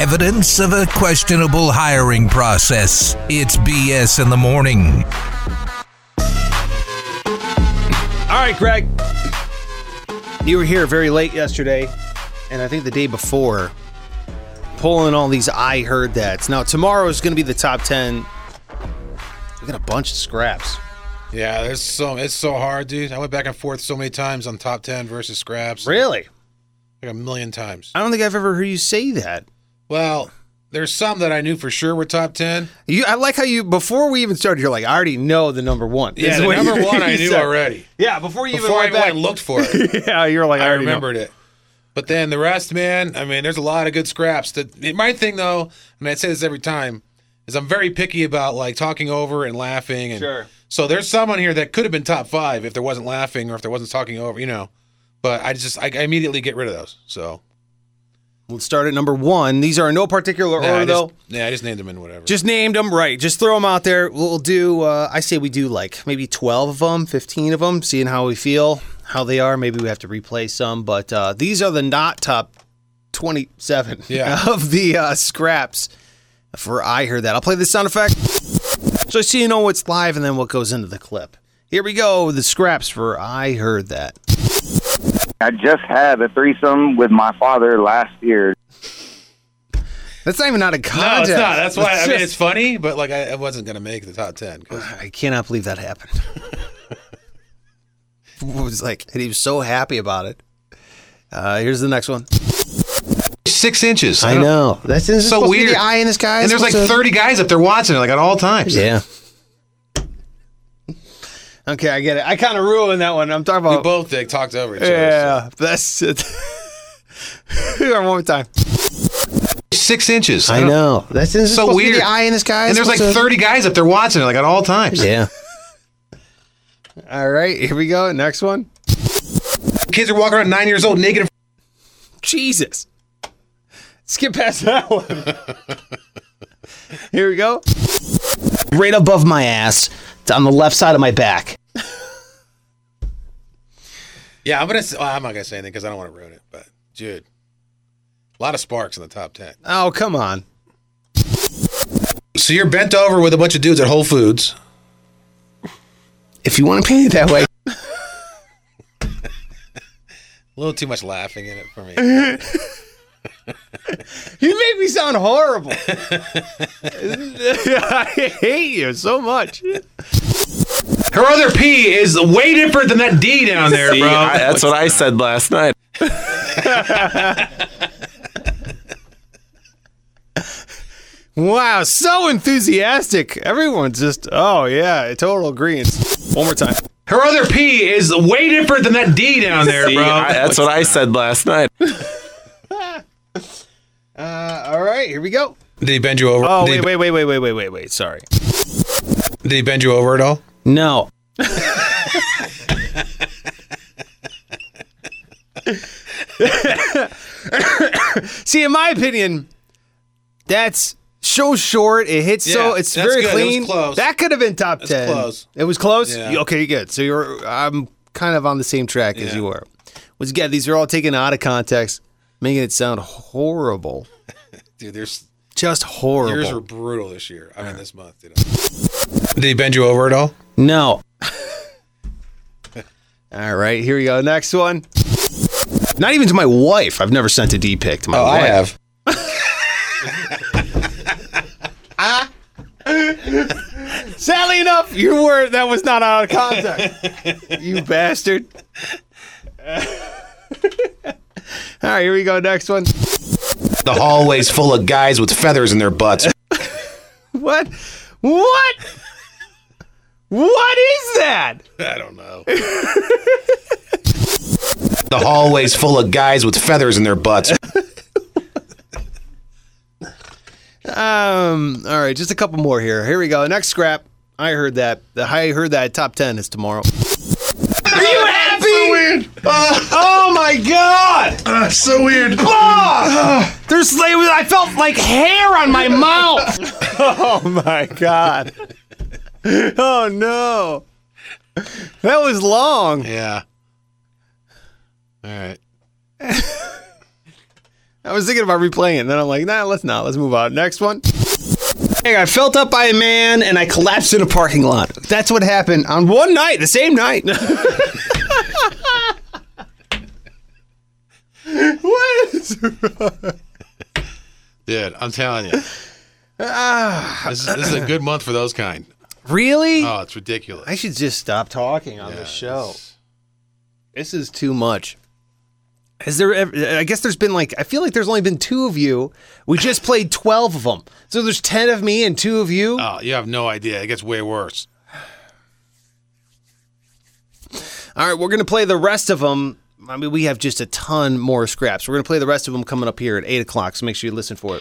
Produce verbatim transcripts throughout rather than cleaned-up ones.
Evidence of a questionable hiring process. It's B S in the morning. All right, Greg. You were here very late yesterday, and I think the day before, pulling all these I heard that's. Now, tomorrow is going to be the top ten. We got a bunch of scraps. Yeah, there's so it's so hard, dude. I went back and forth so many times on top ten versus scraps. Really? Like a million times. I don't think I've ever heard you say that. Well, there's some that I knew for sure were top ten. You, I like how you, before we even started, you're like, I already know the number one. Yeah, the number one I knew already. Yeah, before you before even went I back. went and looked for it. Yeah, you're like, I, I already remembered know. it. But then the rest, man, I mean, there's a lot of good scraps. That, my thing, though, and I say this every time, is I'm very picky about, like, talking over and laughing. And Sure. So there's someone here that could have been top five if there wasn't laughing or if there wasn't talking over, you know. But I just, I, I immediately get rid of those, so. Let's start at number one. These are in no particular Yeah, order, I though. just, yeah, I just named them in whatever. Just named them, right. Just throw them out there. We'll do, uh, I say we do like maybe twelve of them, fifteen of them, seeing how we feel, how they are. Maybe we have to replay some. But uh, these are the not top twenty-seven Yeah. of the uh, scraps for I Heard That. I'll play the sound effect so so you know what's live and then what goes into the clip. Here we go, the scraps for I Heard That. I just had a threesome with my father last year. That's not even out of No, context. it's not. That's why, I mean, just- it's funny, but, like, I, I wasn't going to make the top ten. 'Cause I cannot believe that happened. It was like, and he was so happy about it. Uh, here's the next one. Six inches. I don't- know. That's So supposed to be weird. the eye in this guy. And there's like thirty guys up there watching it, like, at all times. Yeah. Okay, I get it. I kind of ruined that one. I'm talking We about. both like, talked over each other. Yeah, that's it. One more time. So. Six inches. I don't- know. That's so supposed to be weird. the eye in this guy. And there's like supposed to- thirty guys up there watching it, like, at all times. Yeah. All right, here we go. Next one. Kids are walking around nine years old naked. Jesus. Skip past that one. Here we go. Right above my ass. It's on the left side of my back. Yeah, I'm gonna. Well, I'm not gonna say anything because I don't want to ruin it. But dude, a lot of sparks in the top ten. Oh, come on. So you're bent over with a bunch of dudes at Whole Foods. If you want to paint it that way. A little too much laughing in it for me. You make me sound horrible. I hate you so much. Her other P is way different than that D down there, See, bro. I- that's what I said last night. Wow, so enthusiastic. Everyone's just, oh yeah, total agreement. One more time. Her other P is way different than that D down there, See, bro. I- that's what I said last night. Uh, all right, here we go. Did he bend you over? Oh, Did wait, he, wait, wait, wait, wait, wait, wait, wait. Sorry. Did he bend you over at all? No. See, in my opinion, that's so short. It hits so Yeah, it's that's very good. It was clean. close. That could have been top It's ten. close. It was close. Yeah. You- Okay, good. So you're I'm kind of on the same track as Yeah. you were. Once again, these are all taken out of context, making it sound horrible. Dude, there's Just horrible. yours were brutal this year. I mean, this month. You know. Did he bend you over at all? No. All right, here we go. Next one. Not even to my wife. I've never sent a D pic to my Oh, wife. I have. Sadly enough, your word that was not out of context. You bastard. All right, here we go. Next one. The hallway's full of guys with feathers in their butts. What? What? What is that? I don't know. The hallway's full of guys with feathers in their butts. Um. All right, just a couple more here. Here we go. Next scrap. I heard that. The I heard that top ten is tomorrow. Are you happy? So weird. Uh, Oh my god! uh, so weird. Oh, there's like I felt like hair on my mouth. Oh my god! Oh no! That was long. Yeah. All right. I was thinking about replaying it, and then I'm like, nah, let's not. Let's move on. Next one. I got felt up by a man, and I collapsed in a parking lot. That's what happened on one night, the same night. What is wrong? Dude, I'm telling you. Ah. This is, this is a good month for those kind. Really? Oh, it's ridiculous. I should just stop talking on Yeah, this show. it's- This is too much. Has there ever, I guess there's been like, I feel like there's only been two of you. We just played twelve of them. So there's ten of me and two of you. Oh, you have no idea. It gets way worse. All right, we're going to play the rest of them. I mean, we have just a ton more scraps. We're going to play the rest of them coming up here at eight o'clock, so make sure you listen for it.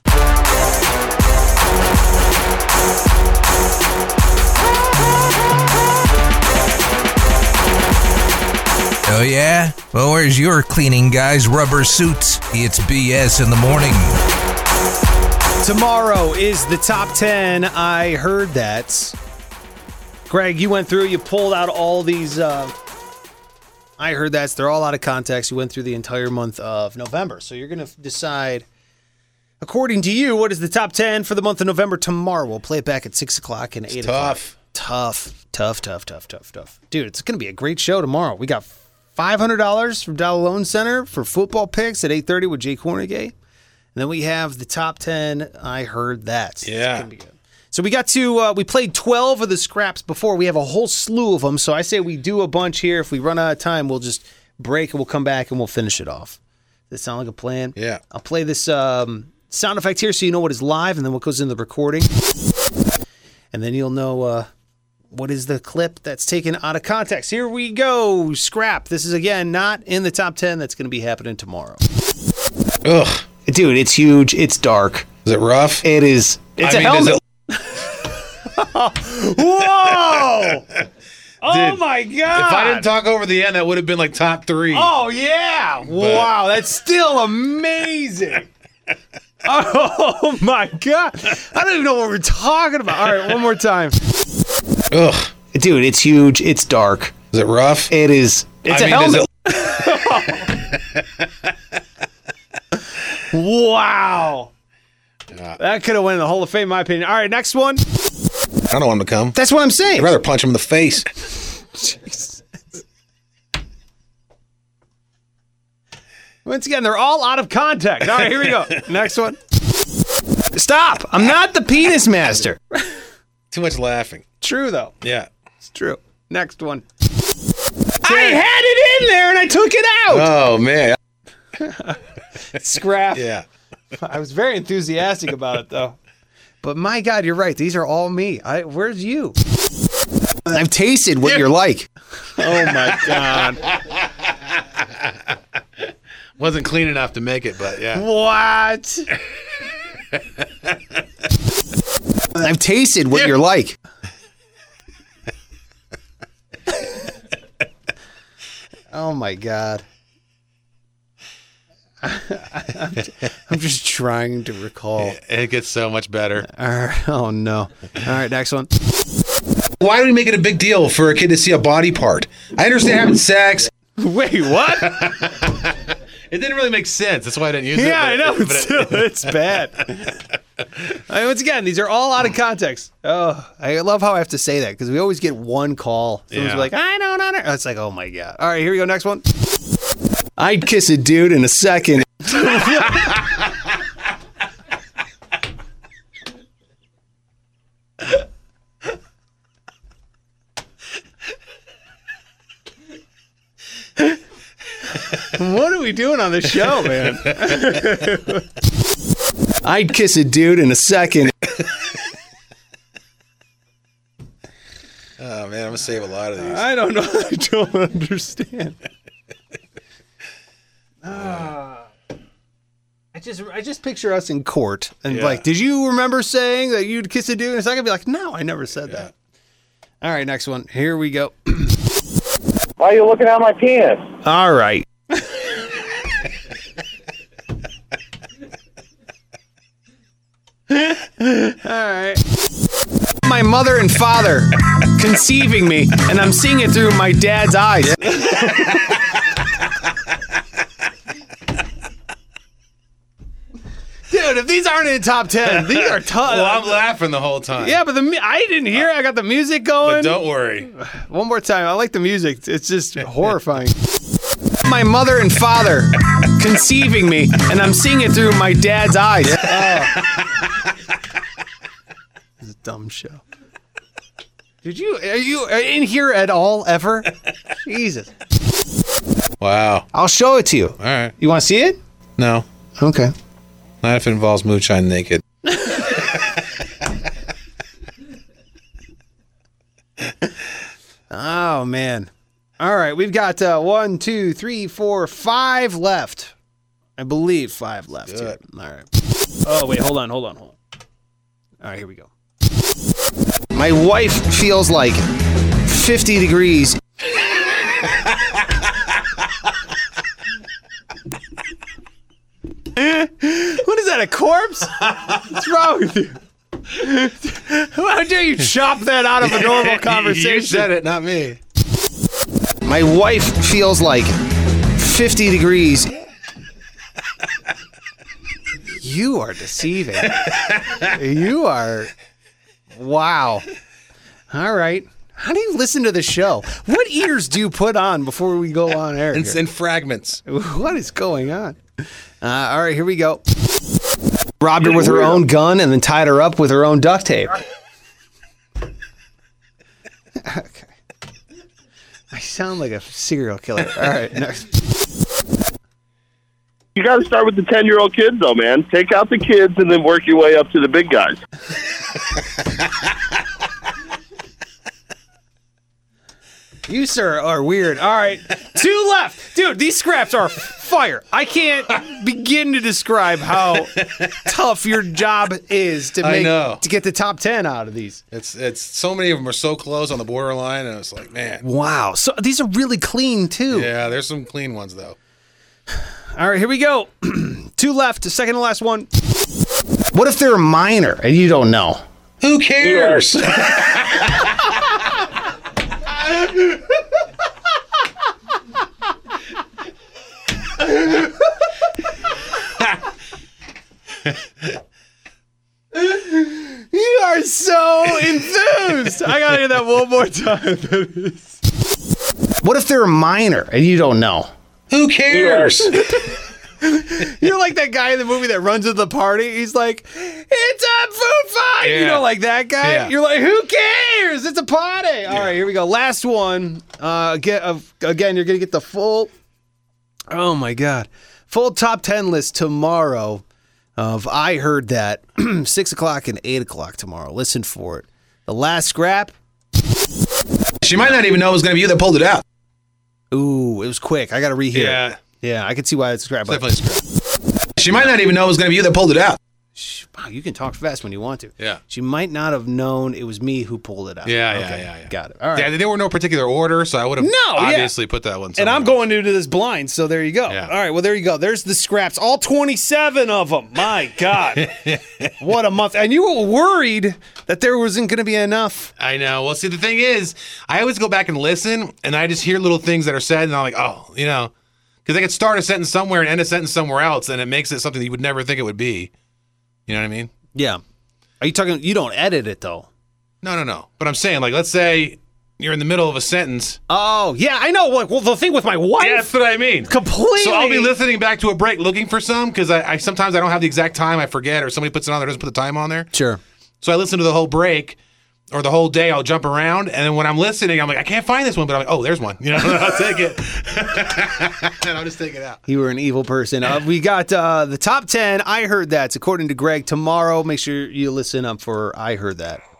Oh, yeah? Well, where's your cleaning guy's rubber suits? It's B S in the morning. Tomorrow is the top ten. I heard that. Greg, you went through, you pulled out all these. Uh, I heard that. They're all out of context. You went through the entire month of November. So you're going to decide, according to you, what is the top ten for the month of November tomorrow. We'll play it back at six o'clock and eight o'clock. Tough. Tough, tough, tough, tough, tough, tough. Dude, it's going to be a great show tomorrow. We got five hundred dollars from Dollar Loan Center for football picks at eight thirty with Jay Cornegay. And then we have the top ten. I heard that. So Yeah. it's gonna be good. So we got to, uh, we played twelve of the scraps before. We have a whole slew of them. So I say we do a bunch here. If we run out of time, we'll just break and we'll come back and we'll finish it off. Does that sound like a plan? Yeah. I'll play this um, sound effect here so you know what is live and then what goes into the recording. And then you'll know uh, what is the clip that's taken out of context. Here we go. Scrap. This is, again, not in the top ten. That's going to be happening tomorrow. Ugh. Dude, it's huge. It's dark. Is it rough? It is. It's I a mean, does helmet. it- Whoa! Oh, Dude, my God. If I didn't talk over the end, that would have been like top three. Oh, yeah. Wow, that's still amazing. Oh, my God. I don't even know what we're talking about. All right, one more time. Ugh. Dude, it's huge. It's dark. Is it rough? It is. It's I a mean, does helmet. it- Wow. That could have won the Hall of Fame, in my opinion. All right, next one. I don't want him to come. That's what I'm saying. I'd rather punch him in the face. Jesus. Once again, they're all out of context. All right, here we go. Next one. Stop. I'm not the penis master. Too much laughing. True, though. Yeah. It's true. Next one. I had it in there and I took it out. Oh, man. Scrap. Yeah. I was very enthusiastic about it, though. But my God, you're right. These are all me. I, where's you? I've tasted what you're like. Oh, my God. Wasn't clean enough to make it, but yeah. What? I've tasted what you're like. Oh, my God. I'm, I'm just trying to recall. It gets so much better. All right. Oh, no. All right, next one. Why do we make it a big deal for a kid to see a body part? I understand having sex. Wait, what? It didn't really make sense. That's why I didn't use it. Yeah, but I know. it- It's, still, it's bad. I mean, once again, these are all out of context. Oh, I love how I have to say that because we always get one call. Someone's Yeah. like, I don't know. It's like, oh, my God. All right, here we go. Next one. I'd kiss a dude in a second. What are we doing on the show, man? I'd kiss a dude in a second. Oh, man, I'm going to save a lot of these. I don't know. I don't understand. Ah. I just I just picture us in court and Yeah. like, did you remember saying that you'd kiss a dude? And it's not gonna be like, no, I never said that. All right, next one. Here we go. Why are you looking at my penis? All right. All right. My mother and father conceiving me, and I'm seeing it through my dad's eyes. Dude, if these aren't in the top ten, these are tough. Well, I'm laughing the whole time. Yeah, but the mu- I didn't hear it. I got the music going. But don't worry. One more time. I like the music. It's just horrifying. My mother and father conceiving me, and I'm seeing it through my dad's eyes. Oh. This is a dumb show. Did you, are you in here at all, ever? Jesus. Wow. I'll show it to you. All right. You want to see it? No. Okay. Not if it involves moonshine naked. Oh, man. All right, we've got uh, one, two, three, four, five left. I believe five left. Good. Here. All right. Oh, wait, hold on, hold on, hold on. All right, here we go. My wife feels like fifty degrees. What is that, a corpse? What's wrong with you? How dare you chop that out of a normal conversation? You said it, not me. My wife feels like fifty degrees. You are deceiving. You are. Wow. All right. How do you listen to the show? What ears do you put on before we go on air? It's in fragments. What is going on? Uh, all right, here we go. Robbed her with her own gun and then tied her up with her own duct tape. Okay. I sound like a serial killer. All right, next. You got to start with the ten-year-old kids, though, man. Take out the kids and then work your way up to the big guys. You, sir, are weird. All right, two left. Dude, these scraps are fire. I can't begin to describe how tough your job is to I make know. to get the top ten out of these. It's it's so many of them are so close on the borderline, and it's like, man. Wow. So these are really clean, too. Yeah, there's some clean ones though. All right, here we go. Two left, the second to last one. What if they're a minor and you don't know? Who cares? You are so enthused. I gotta hear that one more time. What if they're a minor and you don't know? Who cares? You're like that guy in the movie that runs to the party. He's like, it's a food fight. You Yeah. know, like that guy. Yeah. You're like, who cares? It's a party. All right, here we go. Last one. Uh, get, uh, again, you're going to get the full, oh my God, full top ten list tomorrow of I Heard That, six o'clock and eight o'clock tomorrow. Listen for it. The last scrap. She might not even know it was going to be you that pulled it out. Ooh, it was quick. I got to rehear. Yeah. Yeah, I can see why it's a scrap. but- Definitely scrap. She might not even know it was going to be you that pulled it out. Shh, Wow, you can talk fast when you want to. Yeah. She might not have known it was me who pulled it out. Yeah, yeah, Okay, yeah, yeah. Got it. All right. Yeah, there were no particular order, so I would have No, yeah. obviously put that one. And somewhere I'm else. going into this blind, so there you go. Yeah. All right, well, there you go. There's the scraps. All twenty-seven of them. My God. What a month. And you were worried that there wasn't going to be enough. I know. Well, see, the thing is, I always go back and listen, and I just hear little things that are said, and I'm like, oh, you know, because I could start a sentence somewhere and end a sentence somewhere else, and it makes it something that you would never think it would be. You know what I mean? Yeah. Are you talking, you don't edit it, though? No, no, no. But I'm saying, like, let's say you're in the middle of a sentence. Oh, yeah, I know. Like, well, the thing with my wife. Yeah, that's what I mean. Completely. So I'll be listening back to a break looking for some, because I, I sometimes I don't have the exact time, I forget, or somebody puts it on there, doesn't put the time on there. Sure. So I listen to the whole break, or the whole day, I'll jump around, and then when I'm listening, I'm like, I can't find this one, but I'm like, oh, there's one. You know, I'll take it. And I'll just take it out. You were an evil person. Uh, we got uh, the top ten. I Heard That's according to Greg tomorrow. Make sure you listen up for I Heard That.